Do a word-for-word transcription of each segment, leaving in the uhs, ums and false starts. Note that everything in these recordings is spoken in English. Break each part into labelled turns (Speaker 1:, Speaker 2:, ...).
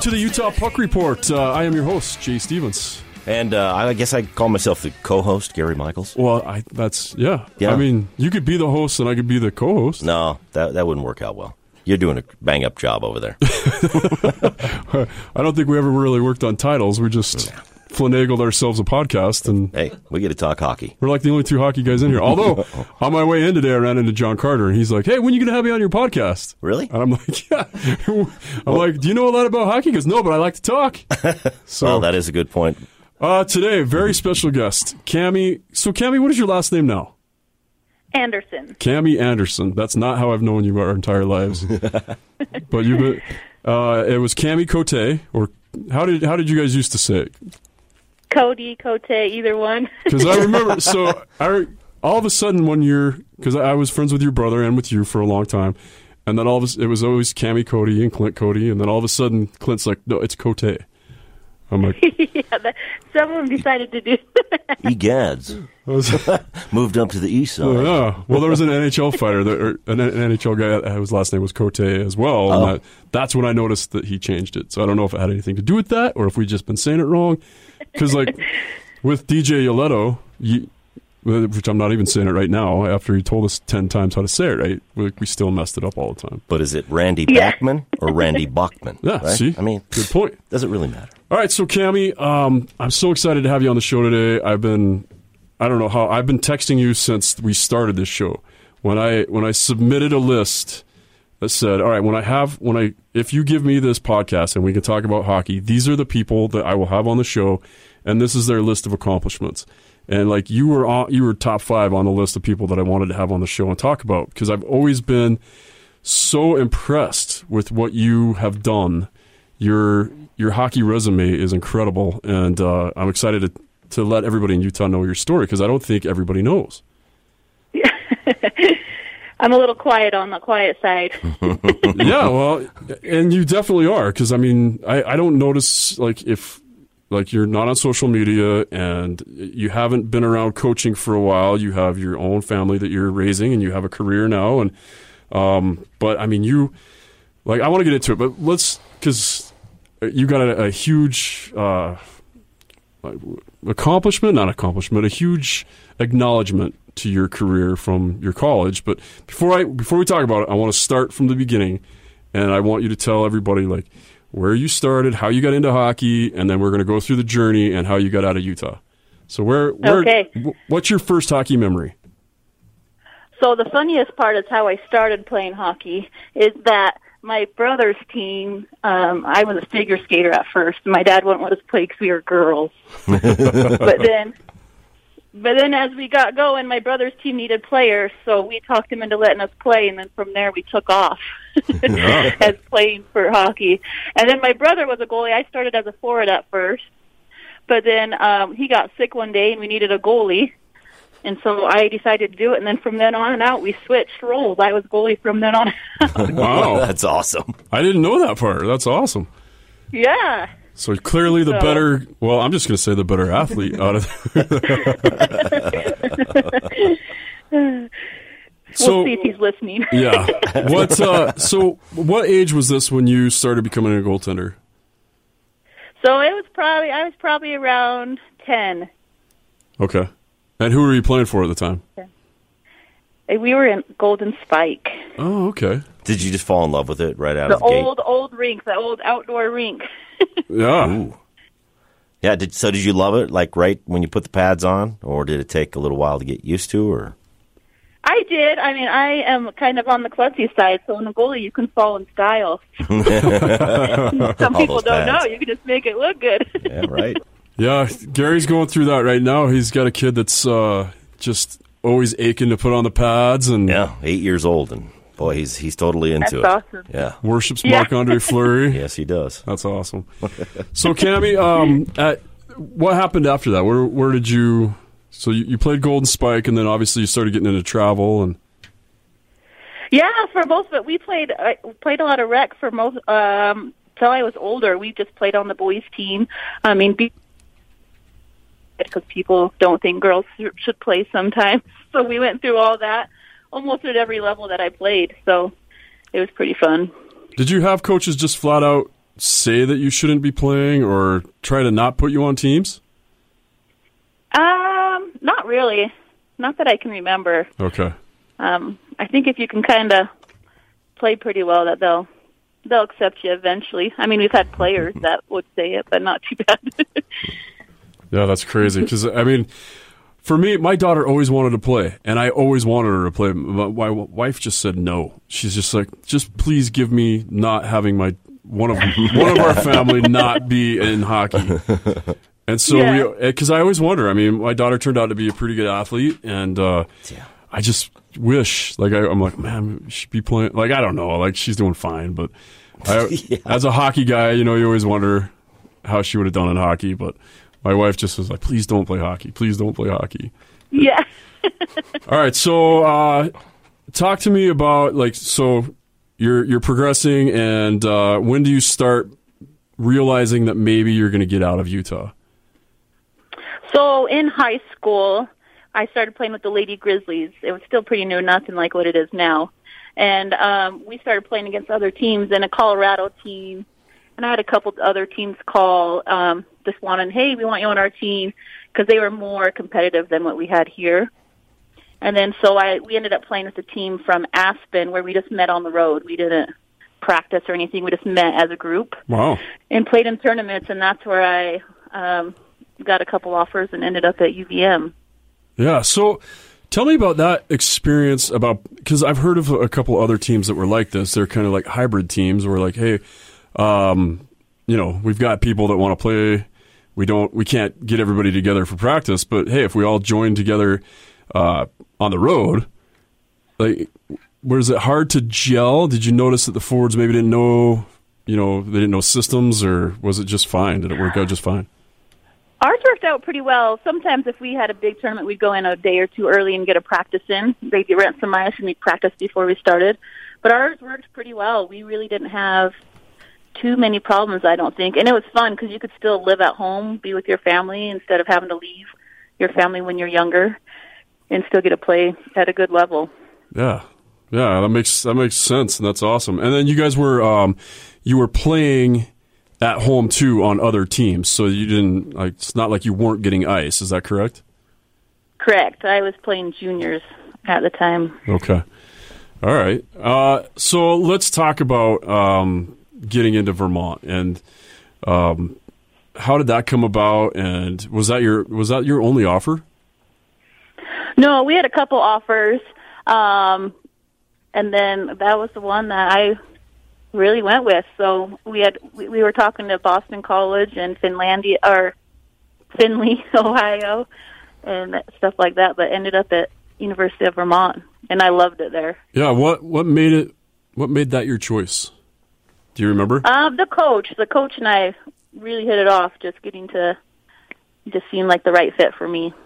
Speaker 1: to the Utah Puck Report. Uh, I am your host, Jay Stevens.
Speaker 2: And uh, I guess I call myself the co-host, Gary Michaels.
Speaker 1: Well, I that's, yeah.
Speaker 2: Yeah.
Speaker 1: I mean, you could be the host and I could be the co-host.
Speaker 2: No, that that wouldn't work out well. You're doing a bang-up job over there.
Speaker 1: I don't think we ever really worked on titles. We just finagled ourselves a podcast. And
Speaker 2: Hey, we get to talk hockey.
Speaker 1: we're like the only two hockey guys in here. Although, on my way in today, I ran into John Carter, and he's like, hey, when are you going to have me on your podcast?
Speaker 2: Really?
Speaker 1: And I'm like, yeah. I'm like, do you know a lot about hockey? He goes, no, but I like to talk. So
Speaker 2: Well, that is a good point.
Speaker 1: uh, today, very special guest, Cammie. So, Cammie, what is your last name now?
Speaker 3: Anderson.
Speaker 1: Cammie Anderson. That's not how I've known you our entire lives. But you've been, uh, it was Cammie Cote, or how did how did you guys used to say it?
Speaker 3: Cody, Cote, either one.
Speaker 1: Because I remember, so I all of a sudden one year, because I was friends with your brother and with you for a long time, and then all of a, it was always Cammie Cody and Clint Cody, and then all of a sudden Clint's like, no, it's Cote. I'm like,
Speaker 3: yeah, that, someone decided to do that.
Speaker 2: Egads.
Speaker 1: I was,
Speaker 2: Moved up to the east side.
Speaker 1: oh, yeah. Well, there was an N H L fighter, that, or an N H L guy whose last name was Cote as well.
Speaker 2: Oh.
Speaker 1: And that, that's when I noticed that he changed it. So I don't know if it had anything to do with that, or if we've just been saying it wrong. Because, like, with D J Yoleto, you, which I'm not even saying it right now, after he told us ten times how to say it right, we, we still messed it up all the time.
Speaker 2: But is it Randy
Speaker 3: Yeah.
Speaker 2: Bachman or Randy Bachman?
Speaker 1: Yeah,
Speaker 2: right?
Speaker 1: see?
Speaker 2: I mean,
Speaker 1: Good point.
Speaker 2: does it really matter?
Speaker 1: All right, so Cammie, um, I'm so excited to have you on the show today. I've been, I don't know how, I've been texting you since we started this show. When I when I submitted a list that said, all right, when I have, when I, if you give me this podcast and we can talk about hockey, these are the people that I will have on the show, and this is their list of accomplishments. And like you were, on, you were top five on the list of people that I wanted to have on the show and talk about, because I've always been so impressed with what you have done. Your your hockey resume is incredible, and uh, I'm excited to, to let everybody in Utah know your story, because I don't think everybody knows.
Speaker 3: I'm a little quiet on the quiet side.
Speaker 1: Yeah, well, and you definitely are, because I mean, I, I don't notice like if like you're not on social media and you haven't been around coaching for a while. You have your own family that you're raising, and you have a career now, and um, but I mean, you like I want to get into it, but let's because you got a, a huge uh, accomplishment, not accomplishment, a huge acknowledgement to your career from your college. But before I before we talk about it, I want to start from the beginning, and I want you to tell everybody like where you started, how you got into hockey, and then we're going to go through the journey and how you got out of Utah. So where where
Speaker 3: Okay.
Speaker 1: what's your first hockey memory?
Speaker 3: So the funniest part is how I started playing hockey is that my brother's team, um, I was a figure skater at first. My dad wouldn't let us play because we were girls. but then but then as we got going, my brother's team needed players, so we talked him into letting us play, and then from there we took off as playing for hockey. And then my brother was a goalie. I started as a forward at first, but then um, he got sick one day, and we needed a goalie. And so I decided to do it, and then from then on and out, we switched roles. I was goalie from then on out.
Speaker 1: Wow,
Speaker 2: That's awesome.
Speaker 1: I didn't know that part. That's awesome.
Speaker 3: Yeah.
Speaker 1: So clearly the
Speaker 3: So-
Speaker 1: better, well, I'm just going to say the better athlete out of
Speaker 3: We'll
Speaker 1: So,
Speaker 3: see if he's listening.
Speaker 1: yeah. What, uh, so what age was this when you started becoming a goaltender?
Speaker 3: So it was probably, I was probably around ten.
Speaker 1: Okay. And who were you playing for at the time?
Speaker 3: We were in Golden Spike.
Speaker 1: Oh, okay.
Speaker 2: Did you just fall in love with it right out
Speaker 3: The
Speaker 2: of the gate?
Speaker 3: old, old rink, the old outdoor rink.
Speaker 1: Yeah.
Speaker 2: Ooh. Yeah. Did, so did you love it, like right when you put the pads on, or did it take a little while to get used to? Or
Speaker 3: I did. I mean, I am kind of on the klutzy side, so in a goalie you can fall in style. Some
Speaker 2: All
Speaker 3: people
Speaker 2: those
Speaker 3: don't know.
Speaker 2: pads.
Speaker 3: You can just make it look good.
Speaker 2: Yeah, right.
Speaker 1: Yeah. Gary's going through that right now. He's got a kid that's uh, just always aching to put on the pads and
Speaker 2: Yeah, eight years old, and boy, he's he's totally into
Speaker 3: That's
Speaker 2: it.
Speaker 3: awesome.
Speaker 2: Yeah.
Speaker 1: worships
Speaker 3: Yeah.
Speaker 1: Marc-Andre Fleury.
Speaker 2: Yes, he does.
Speaker 1: That's awesome. So, Cammie, um, at, what happened after that? Where where did you? So you, you played Golden Spike, and then obviously you started getting into travel. And
Speaker 3: Yeah, for most of it, we played I played a lot of rec for most. Um, till I was older, we just played on the boys' team. I mean, because people don't think girls should play sometimes. So we went through all that, almost at every level that I played. So it was pretty fun.
Speaker 1: did you have coaches just flat out say that you shouldn't be playing or try to not put you on teams?
Speaker 3: Um, not really. Not that I can remember.
Speaker 1: Okay.
Speaker 3: Um, I think if you can kind of play pretty well, that they'll they'll accept you eventually. I mean, we've had players that would say it, but not too bad.
Speaker 1: Yeah, that's crazy. Because I mean, for me, my daughter always wanted to play, and I always wanted her to play. My wife just said no. She's just like, just please give me not having my one of one of our family not be in hockey. And so,
Speaker 3: yeah.
Speaker 1: we, because I always wonder. I mean, my daughter turned out to be a pretty good athlete, and uh,
Speaker 2: Yeah.
Speaker 1: I just wish, like, I, I'm like, man, she should be playing. Like, I don't know, like, she's doing fine, but I,
Speaker 2: Yeah.
Speaker 1: as a hockey guy, you know, you always wonder how she would have done in hockey. But my wife just was like, please don't play hockey. Please don't play hockey.
Speaker 3: Yeah.
Speaker 1: All right, so uh, talk to me about, like, so you're you're progressing, and uh, when do you start realizing that maybe you're going to get out of Utah?
Speaker 3: So in high school, I started playing with the Lady Grizzlies. It was still pretty new, nothing like what it is now. And um, we started playing against other teams and a Colorado team. And I had a couple other teams call um, this one and, hey, we want you on our team, because they were more competitive than what we had here. And then so I we ended up playing with a team from Aspen where we just met on the road. We didn't practice or anything. We just met as a group.
Speaker 1: Wow.
Speaker 3: And played in tournaments, and that's where I um, got a couple offers and ended up at U V M.
Speaker 1: Yeah, so tell me about that experience, about because I've heard of a couple other teams that were like this. They're kind of like hybrid teams where, like, hey, um, you know, we've got people that want to play. We don't, we can't get everybody together for practice, but hey, if we all join together uh, on the road, like, was it hard to gel? Did you notice that the forwards maybe didn't know, you know, they didn't know systems, or was it just fine? Did it work out just fine?
Speaker 3: Ours worked out pretty well. Sometimes if we had a big tournament, we'd go in a day or two early and get a practice in. They'd rent some ice and we'd practice before we started. But ours worked pretty well. We really didn't have too many problems, I don't think. And it was fun because you could still live at home, be with your family, instead of having to leave your family when you're younger, and still get to play at a good level.
Speaker 1: Yeah. Yeah, that makes that makes sense, and that's awesome. And then you guys were um, you were playing at home too on other teams, so you didn't, like, it's not like you weren't getting ice. Is that correct?
Speaker 3: Correct. I was playing juniors at the time.
Speaker 1: Okay. All right. Uh, so let's talk about um, getting into Vermont, and um, how did that come about? And was that your was that your only offer?
Speaker 3: No, we had a couple offers, um, and then that was the one that I really went with. So we had we, we were talking to Boston College and Finlandia or Findlay, Ohio, and stuff like that, but ended up at University of Vermont, and I loved it there.
Speaker 1: Yeah. What what made it? What made that your choice? Do you remember?
Speaker 3: Um, the coach, the coach, and I really hit it off. Just getting to just seem like the right fit for me.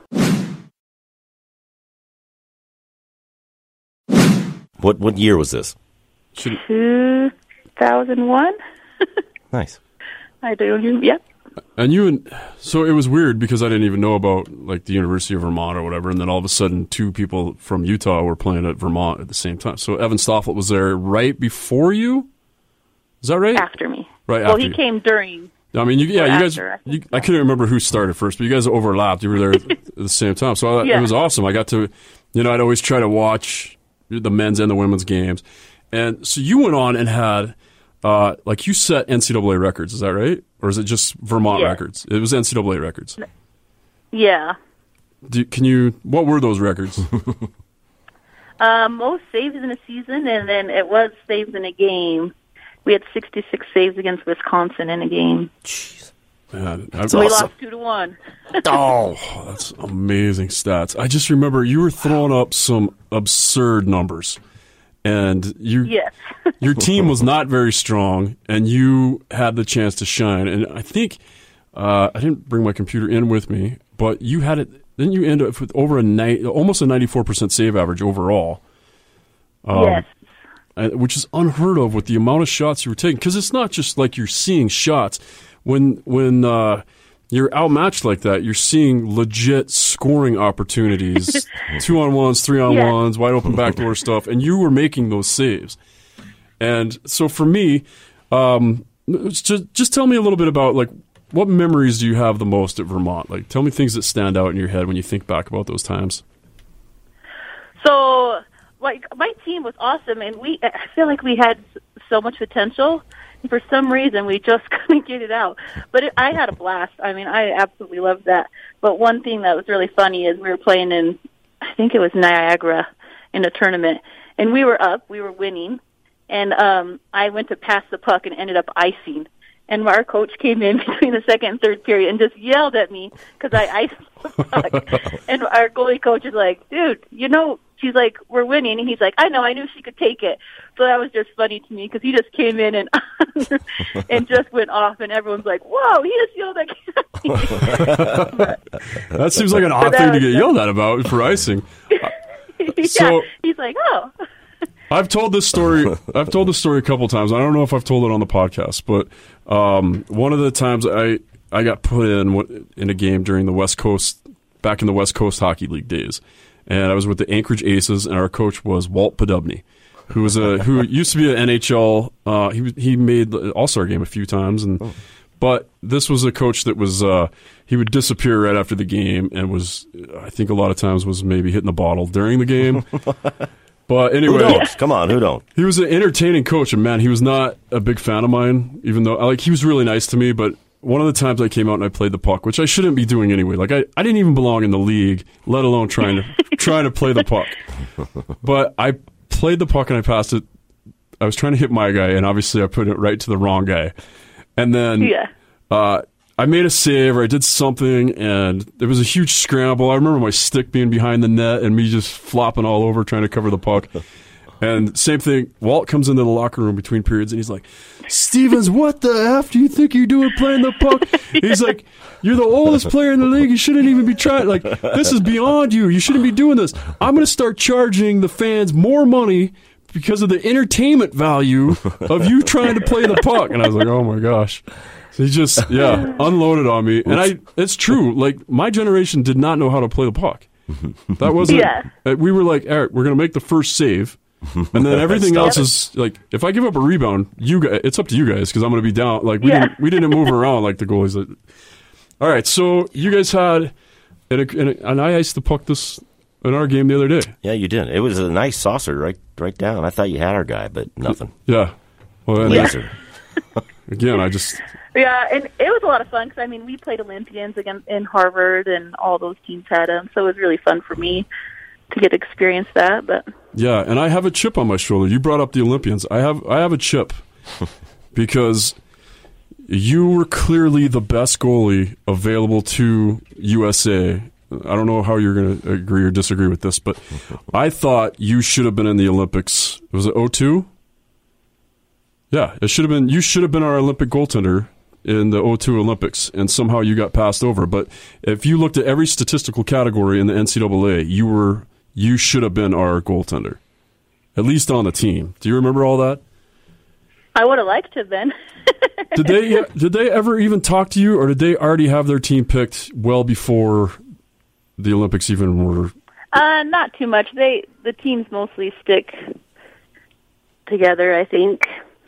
Speaker 2: What what year was this?
Speaker 1: Should,
Speaker 3: two thousand one.
Speaker 2: Nice.
Speaker 3: I do. Yep.
Speaker 1: and you and so it was weird because I didn't even know about, like, the University of Vermont or whatever, and then all of a sudden two people from Utah were playing at Vermont at the same time. So Evan Stofflet was there right before you. Is that right?
Speaker 3: After me.
Speaker 1: Right.
Speaker 3: Well,
Speaker 1: after
Speaker 3: he
Speaker 1: you.
Speaker 3: came during.
Speaker 1: I mean, you, yeah, you guys.
Speaker 3: after, I
Speaker 1: You, I couldn't remember who started first, but you guys overlapped. You were there at the same time, so I,
Speaker 3: Yeah.
Speaker 1: it was awesome. I got to, you know, I'd always try to watch the men's and the women's games, and so you went on and had, uh, like, you set N C double A records. Is that right, or is it just Vermont
Speaker 3: Yeah.
Speaker 1: records? It was N C double A records.
Speaker 3: Yeah.
Speaker 1: Do, can you? What were those records?
Speaker 3: Uh, most saves in a season, and then it was saves in a game. We had sixty-six saves against Wisconsin in a game.
Speaker 2: Jeez.
Speaker 1: Man, I,
Speaker 3: We
Speaker 2: awesome.
Speaker 3: lost two to one.
Speaker 2: Oh,
Speaker 1: Oh, that's amazing stats. I just remember you were throwing up some absurd numbers, and you
Speaker 3: Yes.
Speaker 1: your team was not very strong, and you had the chance to shine. And I think uh, I didn't bring my computer in with me, but you had it. Didn't you end up with over a ni- almost a ninety-four percent save average overall? Um,
Speaker 3: yes.
Speaker 1: uh, which is unheard of with the amount of shots you were taking. Because it's not just like you're seeing shots. When when uh, you're outmatched like that, you're seeing legit scoring opportunities, two on ones, three on
Speaker 3: Yeah.
Speaker 1: ones, wide open backdoor stuff, and you were making those saves. And so for me, um, just just tell me a little bit about like what memories do you have the most at Vermont? Like, tell me things that stand out in your head when you think back about those times.
Speaker 3: So, like, my team was awesome, and we I feel like we had so much potential. And for some reason, we just couldn't get it out. But it, I had a blast. I mean, I absolutely loved that. But one thing that was really funny is we were playing in, I think it was Niagara, in a tournament, and we were up, we were winning, and um, I went to pass the puck and ended up icing. And our coach came in between the second and third period and just yelled at me because I iced the puck. And our goalie coach is like, dude, you know, she's like, we're winning. And he's like, I know, I knew she could take it. So that was just funny to me because he just came in and and just went off. And everyone's like, whoa, he just yelled at me. But,
Speaker 1: that seems like an odd thing to get yelled at about for icing.
Speaker 3: yeah,
Speaker 1: So,
Speaker 3: he's like, oh.
Speaker 1: I've told this story. I've told this story a couple times. I don't know if I've told it on the podcast, but um, one of the times I, I got put in in a game during the West Coast, back in the West Coast Hockey League days, and I was with the Anchorage Aces, and our coach was Walt Podubny, who was a who used to be an N H L. Uh, he he made the All-Star game a few times, and oh. but this was a coach that was uh, he would disappear right after the game, and was I think a lot of times was maybe hitting the bottle during the game. But anyway,
Speaker 2: who don't? Come on, who don't?
Speaker 1: He was an entertaining coach, and man, he was not a big fan of mine. Even though, like, he was really nice to me. But one of the times I came out and I played the puck, which I shouldn't be doing anyway. Like, I, I didn't even belong in the league, let alone trying to trying to play the puck. But I played the puck and I passed it. I was trying to hit my guy, and obviously I put it right to the wrong guy. And then,
Speaker 3: yeah.
Speaker 1: uh, I made a save or I did something, and there was a huge scramble. I remember my stick being behind the net and me just flopping all over trying to cover the puck. And same thing, Walt comes into the locker room between periods, and he's like, Stevens, what the F do you think you're doing playing the puck? He's like, you're the oldest player in the league. You shouldn't even be trying. Like, this is beyond you. You shouldn't be doing this. I'm going to start charging the fans more money because of the entertainment value of you trying to play the puck. And I was like, oh, my gosh. He just, yeah, unloaded on me. And I, it's true. Like, my generation did not know how to play the puck. That wasn't,
Speaker 3: yeah.
Speaker 1: we were like, all right, we're going to make the first save. And then everything else is, like, if I give up a rebound, you guys, it's up to you guys because I'm going to be down. Like, we,
Speaker 3: yeah.
Speaker 1: didn't, we didn't move around like the goalies. All right, so you guys had, and, a, and, a, and I iced the puck this in our game the other day.
Speaker 2: Yeah, you did. It was a nice saucer right right down. I thought you had our guy, but nothing.
Speaker 1: Yeah. Well, and
Speaker 2: Laser.
Speaker 1: Again, I just...
Speaker 3: Yeah, and it was a lot of fun because, I mean, we played Olympians again in Harvard, and all those teams had them, so it was really fun for me to get to experience that. But
Speaker 1: yeah, and I have a chip on my shoulder. You brought up the Olympians. I have I have a chip because you were clearly the best goalie available to U S A. I don't know how you're going to agree or disagree with this, but I thought you should have been in the Olympics. Was it oh two? Yeah, it should have been. You should have been our Olympic goaltender in the oh two Olympics, and somehow you got passed over. But if you looked at every statistical category in the N C double A, you were you should have been our goaltender, at least on the team. Do you remember all that?
Speaker 3: I would have liked to have been.
Speaker 1: Did they did they ever even talk to you, or did they already have their team picked well before the Olympics even were?
Speaker 3: Uh, not too much. They the teams mostly stick together, I think.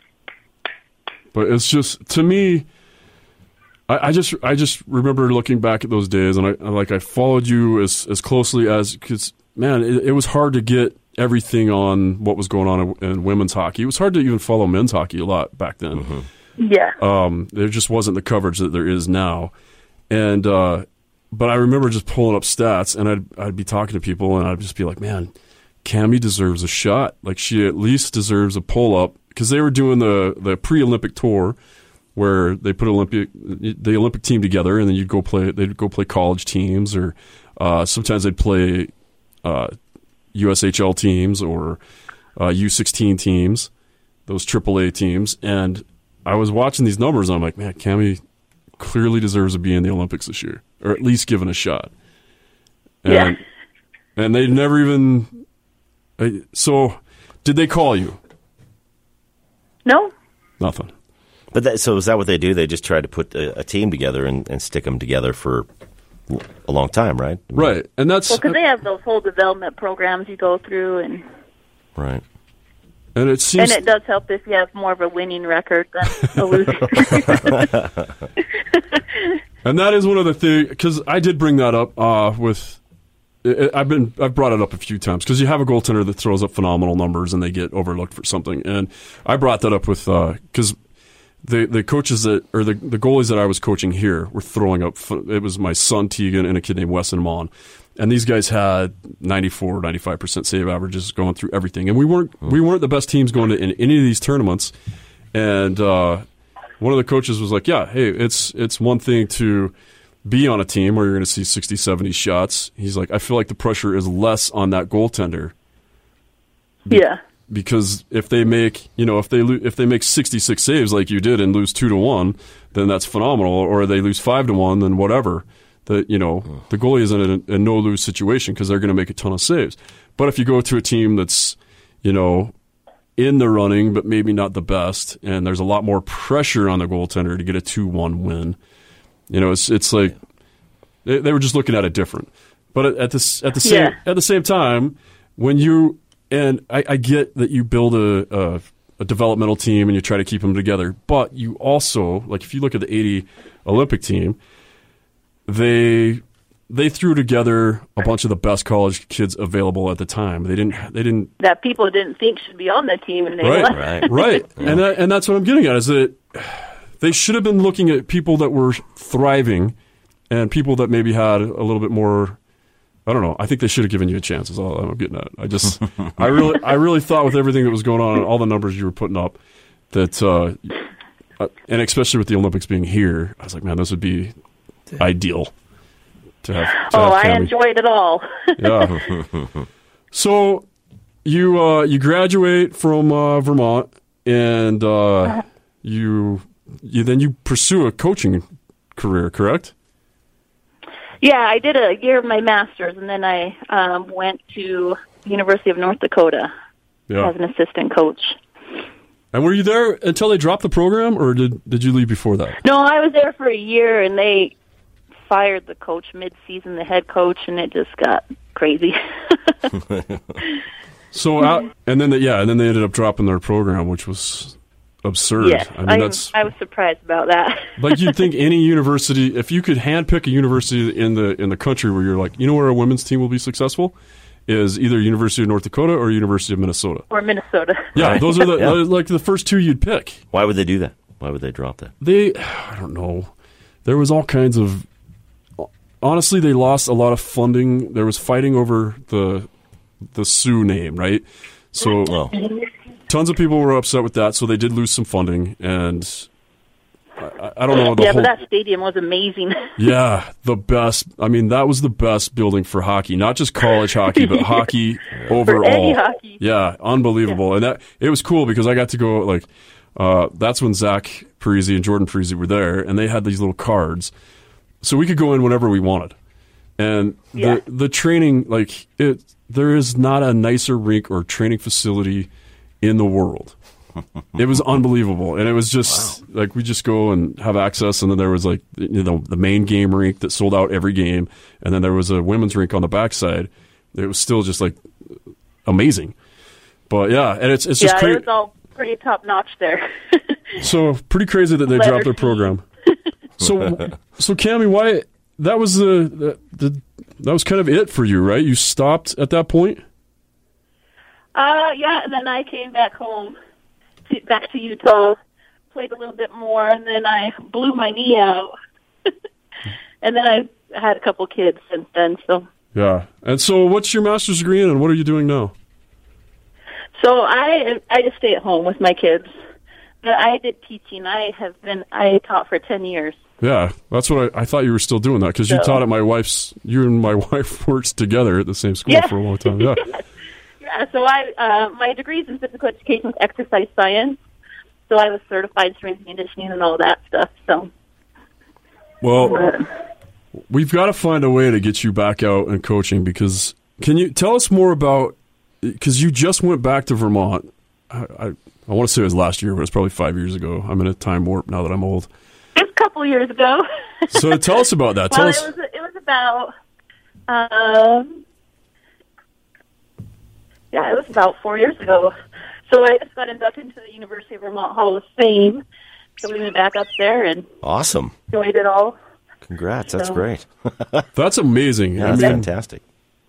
Speaker 1: But it's just, to me, I, I just I just remember looking back at those days, and I like I followed you as as closely as, because man, it, it was hard to get everything on what was going on in, in women's hockey. It was hard to even follow men's hockey a lot back then.
Speaker 2: Mm-hmm.
Speaker 3: Yeah,
Speaker 1: um, there just wasn't the coverage that there is now, and uh, but I remember just pulling up stats, and I'd I'd be talking to people, and I'd just be like, man, Cammie deserves a shot. Like, she at least deserves a pull up. Because they were doing the, the pre-Olympic tour, where they put Olympic the Olympic team together, and then you'd go play. They'd go play college teams, or uh, sometimes they'd play uh, U S H L teams or uh, U sixteen teams, those triple A teams. And I was watching these numbers, and I'm like, man, Cammie clearly deserves to be in the Olympics this year, or at least given a shot. And,
Speaker 3: yeah.
Speaker 1: And they never even. So, did they call you?
Speaker 3: No.
Speaker 1: Nothing.
Speaker 2: But that, so is that what they do? They just try to put a, a team together and, and stick them together for a long time, right?
Speaker 1: Right, and that's
Speaker 3: well, because they have those whole development programs you go through, and
Speaker 2: right.
Speaker 1: And it seems,
Speaker 3: and it does help if you have more of a winning record than a losing.
Speaker 1: And that is one of the things, because I did bring that up uh, with. I've been I've brought it up a few times because you have a goaltender that throws up phenomenal numbers and they get overlooked for something, and I brought that up with because uh, the the coaches that or the the goalies that I was coaching here were throwing up. It was my son Tegan and a kid named Weston Mon, and these guys had ninety-four, ninety-five percent save averages going through everything, and we weren't we weren't the best teams going to in any of these tournaments, and uh, one of the coaches was like, yeah, hey, it's it's one thing to be on a team where you're going to see sixty, seventy shots. He's like, I feel like the pressure is less on that goaltender.
Speaker 3: Be- yeah.
Speaker 1: Because if they make, you know, if they lo- if they make sixty-six saves like you did and lose two to one, then that's phenomenal. Or they lose five to one, then whatever. The you know oh. the goalie is in a, a no lose situation because they're going to make a ton of saves. But if you go to a team that's, you know, in the running but maybe not the best, and there's a lot more pressure on the goaltender to get a two one win. You know, it's it's like they, they were just looking at it different. But at, at this at the same
Speaker 3: yeah.
Speaker 1: at the same time, when you and I, I get that you build a, a a developmental team and you try to keep them together, but you also, like if you look at the eighty Olympic team, they they threw together a bunch of the best college kids available at the time. They didn't they didn't
Speaker 3: that people didn't think should be on the team, and they
Speaker 1: right
Speaker 3: left.
Speaker 1: right right, and that, and that's what I'm getting at is that. They should have been looking at people that were thriving and people that maybe had a little bit more. I don't know. I think they should have given you a chance. Is all I'm getting at. I just, I really, I really thought with everything that was going on and all the numbers you were putting up, that, uh, and especially with the Olympics being here, I was like, man, this would be ideal to have. To
Speaker 3: oh,
Speaker 1: have
Speaker 3: I enjoyed it all.
Speaker 1: Yeah. So you uh, you graduate from uh, Vermont and uh, you. You then you pursue a coaching career, correct?
Speaker 3: Yeah, I did a year of my master's, and then I um, went to University of North Dakota
Speaker 1: yeah.
Speaker 3: as an assistant coach.
Speaker 1: And were you there until they dropped the program, or did did you leave before that?
Speaker 3: No, I was there for a year, and they fired the coach mid-season, the head coach, and it just got crazy.
Speaker 1: So, out, and then they, yeah, and then they ended up dropping their program, which was absurd.
Speaker 3: Yes,
Speaker 1: I mean,
Speaker 3: I,
Speaker 1: that's
Speaker 3: I was surprised about that.
Speaker 1: like you'd think any university, if you could handpick a university in the in the country where you're like, you know, where a women's team will be successful, is either University of North Dakota or University of Minnesota.
Speaker 3: Or Minnesota.
Speaker 1: Yeah,
Speaker 2: Right.
Speaker 1: those are the
Speaker 2: Yeah.
Speaker 1: like the first two you'd pick.
Speaker 2: Why would they do that? Why would they drop that?
Speaker 1: They, I don't know. There was all kinds of. Honestly, they lost a lot of funding. There was fighting over the the Sioux name, right? So.
Speaker 2: Oh.
Speaker 1: Tons of people were upset with that, so they did lose some funding, and I, I don't know. The
Speaker 3: yeah,
Speaker 1: whole,
Speaker 3: but that stadium was amazing.
Speaker 1: yeah, the best. I mean, that was the best building for hockey, not just college hockey, but hockey overall.
Speaker 3: For any hockey.
Speaker 1: Yeah, unbelievable. Yeah. And that it was cool because I got to go, like, uh, that's when Zach Parisi and Jordan Parisi were there, and they had these little cards. So we could go in whenever we wanted. And
Speaker 3: yeah.
Speaker 1: the the training, like, it, there is not a nicer rink or training facility in the world. It was unbelievable, and it was just wow. like we just go and have access, and then there was like you know the main game rink that sold out every game, and then there was a women's rink on the backside. It was still just like amazing, but yeah, and it's it's just
Speaker 3: yeah,
Speaker 1: cra-
Speaker 3: it was all pretty top notch there.
Speaker 1: So pretty crazy that they
Speaker 3: Letter
Speaker 1: dropped their program. so so Cammie, why that was the, the the that was kind of it for you, right? You stopped at that point.
Speaker 3: Uh, yeah, and then I came back home, to, back to Utah, played a little bit more, and then I blew my knee out. And then I had a couple kids since then, so.
Speaker 1: Yeah. And so what's your master's degree in, and what are you doing now?
Speaker 3: So I I just stay at home with my kids. But I did teaching. I have been, I taught for ten years.
Speaker 1: Yeah, that's what I, I thought you were still doing that, because you
Speaker 3: So-
Speaker 1: taught at my wife's, you and my wife worked together at the same school
Speaker 3: Yeah.
Speaker 1: for a long time. Yeah.
Speaker 3: Yeah, so I uh, my degree is in physical education with exercise science. So I was certified strength and conditioning and all that stuff. So,
Speaker 1: Well,
Speaker 3: but,
Speaker 1: we've got to find a way to get you back out and coaching, because can you tell us more about, because you just went back to Vermont. I, I, I want to say it was last year, but it's probably five years ago. I'm in a time warp now that I'm old.
Speaker 3: it was a couple years ago.
Speaker 1: So tell us about that. Tell
Speaker 3: well,
Speaker 1: us.
Speaker 3: it was it was about um, yeah, it was about four years ago. So I just got inducted into the University of Vermont Hall of Fame. So we went back up there and
Speaker 2: awesome.
Speaker 3: enjoyed it all.
Speaker 2: Congrats, that's
Speaker 3: So-
Speaker 2: great.
Speaker 1: That's amazing.
Speaker 2: Yeah,
Speaker 1: I
Speaker 2: that's
Speaker 1: mean,
Speaker 2: fantastic.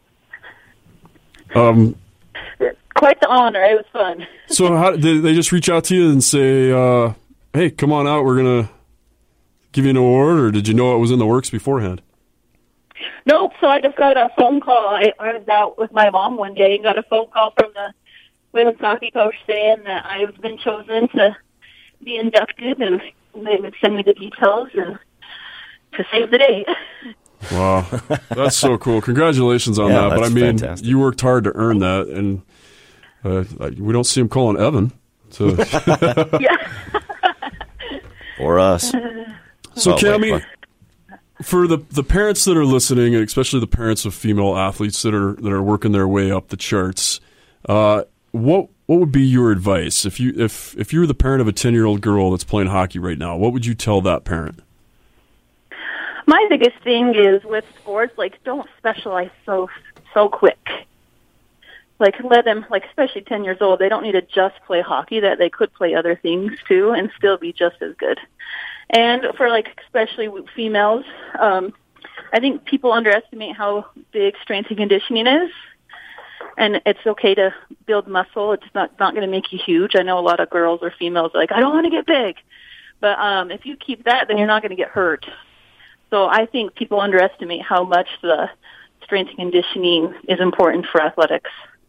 Speaker 1: um,
Speaker 3: Quite the honor. It was fun.
Speaker 1: so how did they just reach out to you and say, uh, "Hey, come on out. We're gonna give you an award," or did you know it was in the works beforehand?
Speaker 3: Nope. So I just got a phone call. I, I was out with my mom one day and got a phone call from the women's hockey coach saying that I've been chosen to be inducted, and they would send me the details and to save the date.
Speaker 1: Wow, that's so cool! Congratulations on
Speaker 2: Yeah,
Speaker 1: that. But I
Speaker 2: that's
Speaker 1: mean,
Speaker 2: fantastic.
Speaker 1: you worked hard to earn that, and uh, we don't see him calling Evan. So,
Speaker 3: Yeah.
Speaker 2: Or us.
Speaker 1: so
Speaker 2: Oh, wait,
Speaker 1: Cammie,
Speaker 2: what?
Speaker 1: for the the parents that are listening, and especially the parents of female athletes that are that are working their way up the charts, uh, what what would be your advice if you if if you were the parent of a ten year old girl that's playing hockey right now? What would you tell that parent?
Speaker 3: My biggest thing is with sports, like, don't specialize so so quick. Like, let them, like, especially ten years old, they don't need to just play hockey, that they could play other things, too, and still be just as good. And for, like, especially females, um, I think people underestimate how big strength and conditioning is. And it's okay to build muscle. It's not, not going to make you huge. I know a lot of girls or females are like, I don't want to get big. But um, if you keep that, then you're not going to get hurt. So I think people underestimate how much the strength and conditioning is important for athletics.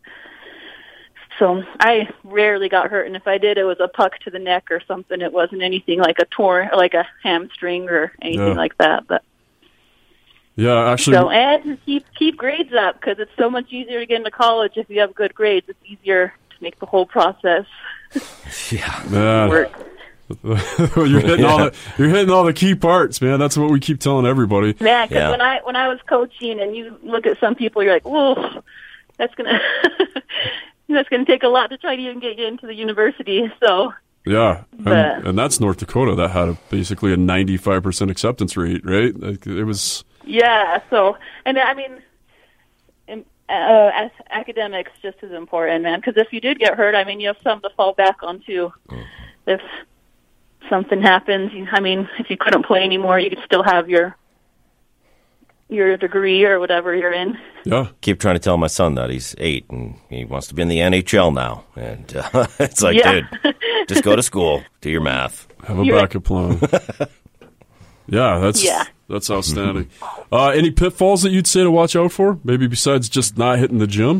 Speaker 3: So I rarely got hurt, and if I did, it was a puck to the neck or something. It wasn't anything like a torn, like a hamstring or anything
Speaker 1: Yeah.
Speaker 3: like that. But
Speaker 1: Yeah, actually,
Speaker 3: so and keep keep grades up, because it's so much easier to get into college if you have good grades. It's easier to make the whole process
Speaker 2: Yeah.
Speaker 1: man,
Speaker 3: work.
Speaker 1: you're hitting all the you're hitting all the key parts, man. That's what we keep telling everybody.
Speaker 3: Man, because
Speaker 2: Yeah.
Speaker 3: when I when I was coaching, and you look at some people, you're like, whoa, that's gonna that's gonna take a lot to try to even get you into the university. So
Speaker 1: Yeah, and,
Speaker 3: But-
Speaker 1: and that's North Dakota that had a, basically a ninety-five percent acceptance rate, right? Like, it was.
Speaker 3: yeah, so and I mean, in, uh, as academics just as important, man. Because if you did get hurt, I mean, you have something to fall back on too. If something happens, you, I mean, if you couldn't play anymore, you could still have your your degree or whatever you're in.
Speaker 1: Yeah,
Speaker 2: Keep trying to tell my son that he's eight and he wants to be in the N H L now. And uh, it's like,
Speaker 3: Yeah.
Speaker 2: dude, just go to school, do your math.
Speaker 1: have a
Speaker 3: You're-
Speaker 1: backup plan. Yeah, that's
Speaker 3: Yeah.
Speaker 1: that's outstanding. Uh, any pitfalls that you'd say to watch out for? Maybe besides just not hitting the gym.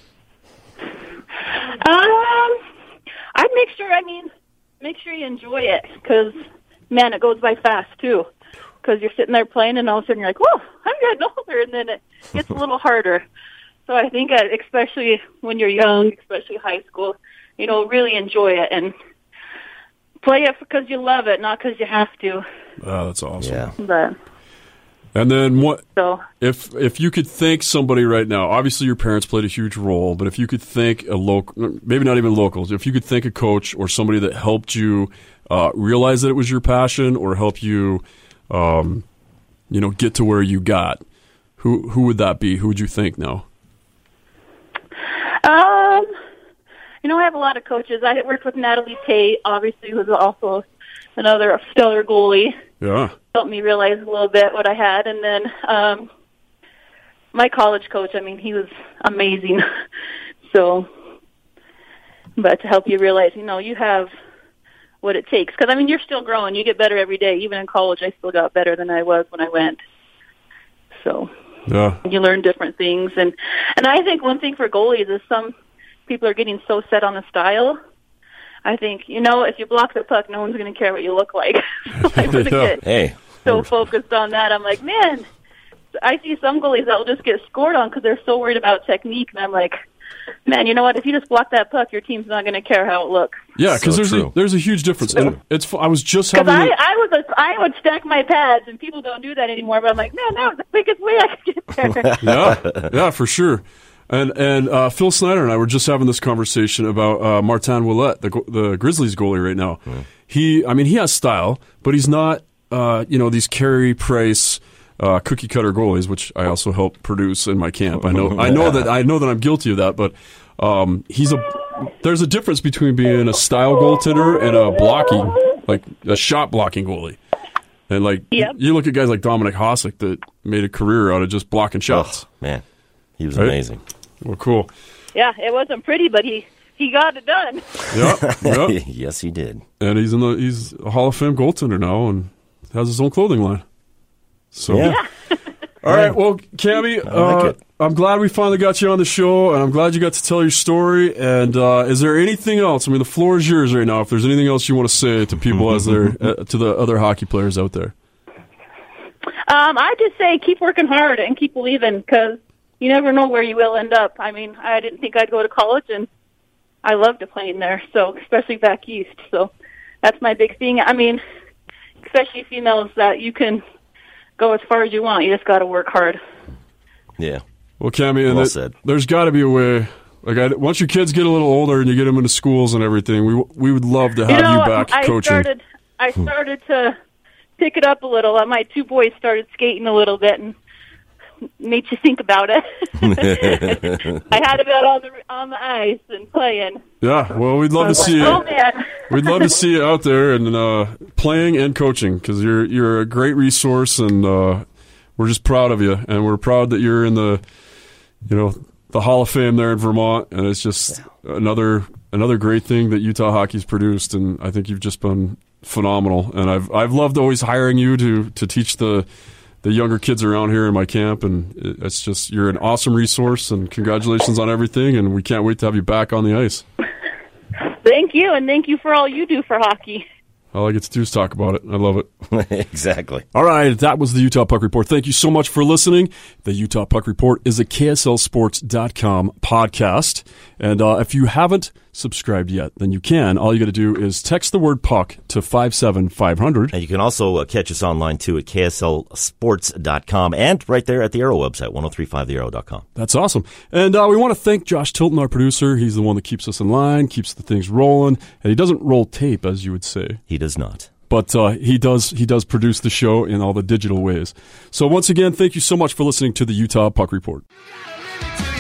Speaker 3: Um, I'd make sure. I mean, make sure you enjoy it, because man, it goes by fast too. Because you're sitting there playing, and all of a sudden you're like, "Whoa, I'm getting older," and then it gets a little harder. So I think, uh, especially when you're young, especially high school, you know, really enjoy it and play it because you love it, not because you have to.
Speaker 1: Oh, that's awesome.
Speaker 2: Yeah.
Speaker 3: But
Speaker 1: And then what?
Speaker 3: so
Speaker 1: If if you could thank somebody right now, obviously your parents played a huge role, but if you could thank a local, maybe not even locals, if you could thank a coach or somebody that helped you uh, realize that it was your passion or help you, um, you know, get to where you got, who who would that be? Who would you thank now?
Speaker 3: Um, you know, I have a lot of coaches. I worked with Natalie Tate, obviously, who's also another stellar goalie.
Speaker 1: Yeah,
Speaker 3: Helped me realize a little bit what I had. And then um, my college coach, I mean, he was amazing. So, but to help you realize, you know, you have what it takes. Because, I mean, you're still growing. You get better every day. Even in college, I still got better than I was when I went. So
Speaker 1: yeah,
Speaker 3: you learn different things. And, and I think one thing for goalies is some people are getting so set on the style. I think, you know, if you block the puck, no one's going to care what you look like. So I wouldn't
Speaker 1: Yeah.
Speaker 3: get
Speaker 2: Hey.
Speaker 3: so focused on that. I'm like, man, I see some goalies that will just get scored on because they're so worried about technique. And I'm like, man, you know what? If you just block that puck, your team's not going to care how it looks.
Speaker 1: yeah, because
Speaker 2: So
Speaker 1: there's a,
Speaker 2: true.
Speaker 1: there's a huge difference. And it's fu- I was just
Speaker 3: Because
Speaker 1: having.
Speaker 3: I,
Speaker 1: a-
Speaker 3: I was a, I would stack my pads, and people don't do that anymore. But I'm like, man, that was the quickest way I could get there.
Speaker 1: yeah, yeah, for sure. And and uh, Phil Snyder and I were just having this conversation about uh, Martin Ouellette, the go- the Grizzlies goalie right now. He, I mean, he has style, but he's not, uh, you know, these Carey Price uh, cookie cutter goalies, which I also help produce in my camp. I know, I know that I know that I'm guilty of that, but um, he's a there's a difference between being a style goaltender and a blocking, like a shot blocking goalie. And like
Speaker 3: Yep.
Speaker 1: you look at guys like Dominic Hasek that made a career out of just blocking shots.
Speaker 2: Oh, man, he was
Speaker 1: Right?
Speaker 2: amazing.
Speaker 1: Well, cool.
Speaker 3: Yeah, it wasn't pretty, but he, he got it done.
Speaker 1: Yeah, yeah.
Speaker 2: Yes, he did.
Speaker 1: And he's in the he's a Hall of Fame goaltender now and has his own clothing line. So,
Speaker 2: Yeah.
Speaker 1: all right. Well, Cammie,
Speaker 2: I like
Speaker 1: uh,
Speaker 2: it.
Speaker 1: I'm glad we finally got you on the show, and I'm glad you got to tell your story. And uh, is there anything else? I mean, the floor is yours right now. If there's anything else you want to say to people as they're uh, to the other hockey players out there.
Speaker 3: Um, I just say keep working hard and keep believing, because you never know where you will end up. I mean, I didn't think I'd go to college, and I loved playing there, so especially back east. So that's my big thing. I mean, especially females, that you can go as far as you want. You just got to work hard.
Speaker 2: Yeah.
Speaker 1: Well, Cammie, and
Speaker 2: Well
Speaker 1: it-
Speaker 2: said.
Speaker 1: there's got to be a way. Like, I, once your kids get a little older and you get them into schools and everything, we we would love to have
Speaker 3: you know,
Speaker 1: you back
Speaker 3: I
Speaker 1: coaching.
Speaker 3: started. I started to pick it up a little. Uh, My two boys started skating a little bit, and made you think about it. I had it out on the on the ice and playing.
Speaker 1: Yeah, well, we'd love to see
Speaker 3: Oh
Speaker 1: you.
Speaker 3: man.
Speaker 1: We'd love to see you out there and uh, playing and coaching, because you're you're a great resource, and uh, we're just proud of you, and we're proud that you're in the, you know, the Hall of Fame there in Vermont, and it's just another another great thing that Utah hockey's produced, and I think you've just been phenomenal, and I've I've loved always hiring you to to teach the the younger kids around here in my camp, and it's just you're an awesome resource, and congratulations on everything, and we can't wait to have you back on the ice.
Speaker 3: Thank you, and thank you for all you do for hockey.
Speaker 1: All I get to do is talk about it. I love it.
Speaker 2: Exactly.
Speaker 1: All right, that was the Utah Puck Report. Thank you so much for listening. The Utah Puck Report is a K S L Sports dot com podcast. And uh, if you haven't subscribed yet, then you can. All you got to do is text the word puck to five seven five hundred.
Speaker 2: And you can also uh, catch us online, too, at K S L Sports dot com and right there at the Arrow website, ten thirty-five the arrow dot com.
Speaker 1: That's awesome. And uh, we want to thank Josh Tilton, our producer. He's the one that keeps us in line, keeps the things rolling. And he doesn't roll tape, as you would say.
Speaker 2: He does not.
Speaker 1: But uh, he does he does produce the show in all the digital ways. So once again, thank you so much for listening to the Utah Puck Report.
Speaker 4: Got a minute to